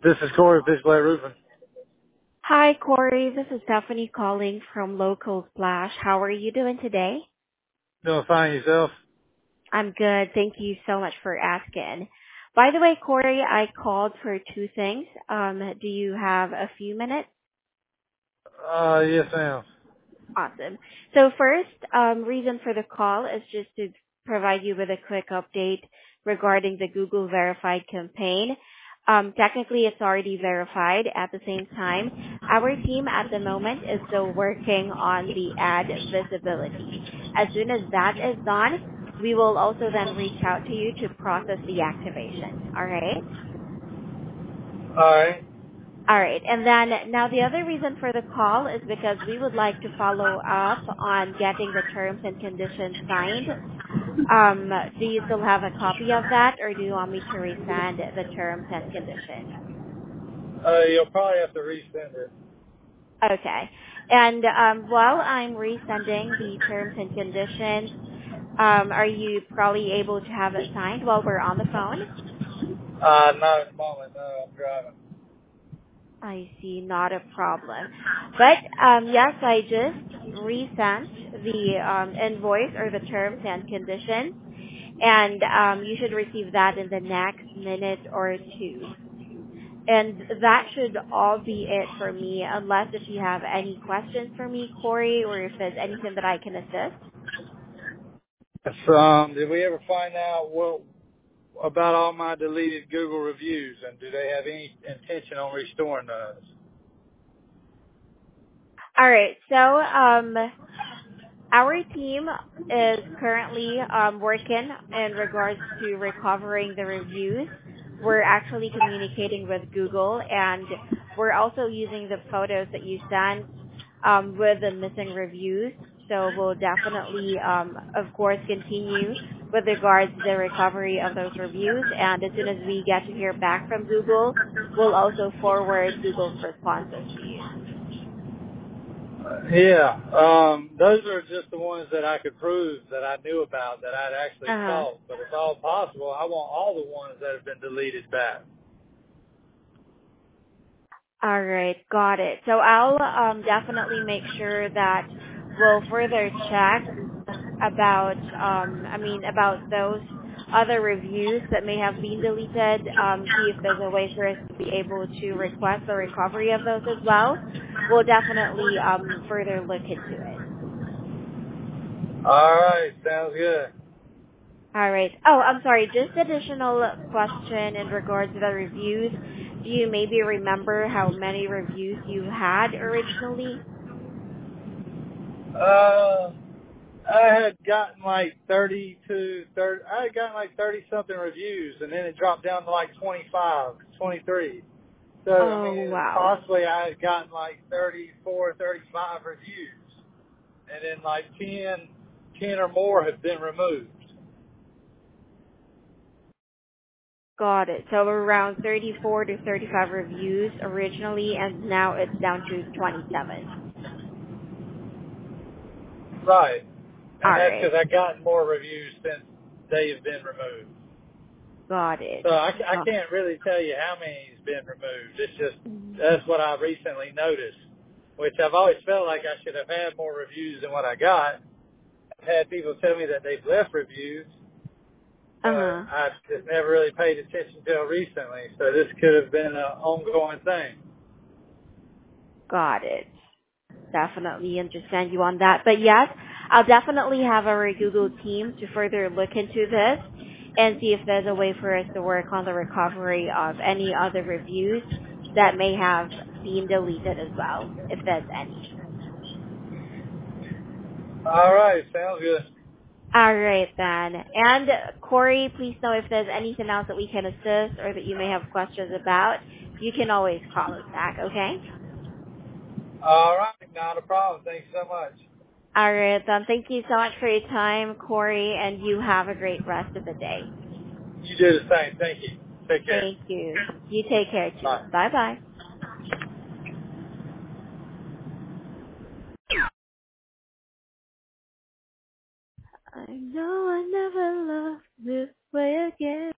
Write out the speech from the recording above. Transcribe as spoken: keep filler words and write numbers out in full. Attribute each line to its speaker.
Speaker 1: This is Corey Fishblade Roofing.
Speaker 2: Hi, Corey. This is Stephanie calling from Local Splash. How are you doing today?
Speaker 1: Doing fine yourself?
Speaker 2: I'm good. Thank you so much for asking. By the way, Corey, I called for two things. Um, do you have a few minutes?
Speaker 1: Uh, yes ma'am.
Speaker 2: Awesome. So first, um, reason for the call is just to provide you with a quick update regarding the Google Verified campaign. Um, technically, it's already verified. At the same time, our team at the moment is still working on the ad visibility. As soon as that is done, we will also then reach out to you to process the activation. All right?
Speaker 1: Alright.
Speaker 2: All right. And then now the other reason for the call is because we would like to follow up on getting the terms and conditions signed. Um, do you still have a copy of that, or do you want me to resend the terms and conditions?
Speaker 1: Uh, you'll probably have to resend it.
Speaker 2: Okay. And um, while I'm resending the terms and conditions, um, are you probably able to have it signed while we're on the phone?
Speaker 1: Uh, not at the moment, no, I'm driving.
Speaker 2: I see, not a problem. But um, yes, I just resent the um, invoice or the terms and conditions, and um, you should receive that in the next minute or two. And that should all be it for me, unless if you have any questions for me, Corey, or if there's anything that I can assist.
Speaker 1: So, um, did we ever find out what about all my deleted Google reviews, and do they have any intention on restoring those?
Speaker 2: All right, so um, our team is currently um, working in regards to recovering the reviews. We're actually communicating with Google, and we're also using the photos that you sent um, with the missing reviews. So we'll definitely, um, of course, continue with regards to the recovery of those reviews. And as soon as we get to hear back from Google, we'll also forward Google's responses to you.
Speaker 1: Yeah, um, those are just the ones that I could prove that I knew about, that I'd actually
Speaker 2: Uh-huh.
Speaker 1: saw. But if all possible, I want all the ones that have been deleted back.
Speaker 2: All right, got it. So I'll um, definitely make sure that we'll further check about, um, I mean, about those other reviews that may have been deleted. Um, see if there's a way for us to be able to request the recovery of those as well. We'll definitely um, further look into it.
Speaker 1: All right, sounds good.
Speaker 2: All right. Oh, I'm sorry. Just additional question in regards to the reviews. Do you maybe remember how many reviews you had originally?
Speaker 1: Uh, I had gotten like thirty to thirty. I had gotten like thirty something reviews, and then it dropped down to like twenty-five, twenty-three. So I
Speaker 2: Oh,
Speaker 1: mean,
Speaker 2: wow.
Speaker 1: possibly I had gotten like thirty-four, thirty-five reviews, and then like ten, ten or more have been removed.
Speaker 2: Got it. So around thirty-four to thirty-five reviews originally, and now it's down to twenty-seven.
Speaker 1: Right,
Speaker 2: All
Speaker 1: and that's
Speaker 2: right.
Speaker 1: because I gotten more reviews since they have been removed.
Speaker 2: Got it.
Speaker 1: So I, I
Speaker 2: Uh,
Speaker 1: can't really tell you how many has been removed. It's just
Speaker 2: mhm.
Speaker 1: that's what I recently noticed, which I've always felt like I should have had more reviews than what I got. I've had people tell me that they've left reviews, but
Speaker 2: Uh-huh.
Speaker 1: I just never really paid attention till recently. So this could have been an ongoing thing.
Speaker 2: Got it. Definitely understand you on that. But yes, I'll definitely have our Google team to further look into this and see if there's a way for us to work on the recovery of any other reviews that may have been deleted as well, if there's any.
Speaker 1: All right, sounds good.
Speaker 2: All right then. And Corey, please know if there's anything else that we can assist or that you may have questions about, you can always call us back, okay?
Speaker 1: All right, not a problem. Thanks so much.
Speaker 2: All right then. Thank you so much for your time, Corey, and you have a great rest of the day.
Speaker 1: You do the same. Thank you. Take care.
Speaker 2: Thank you. You take care too.
Speaker 1: Bye.
Speaker 2: Bye bye. I know I never loved this way again.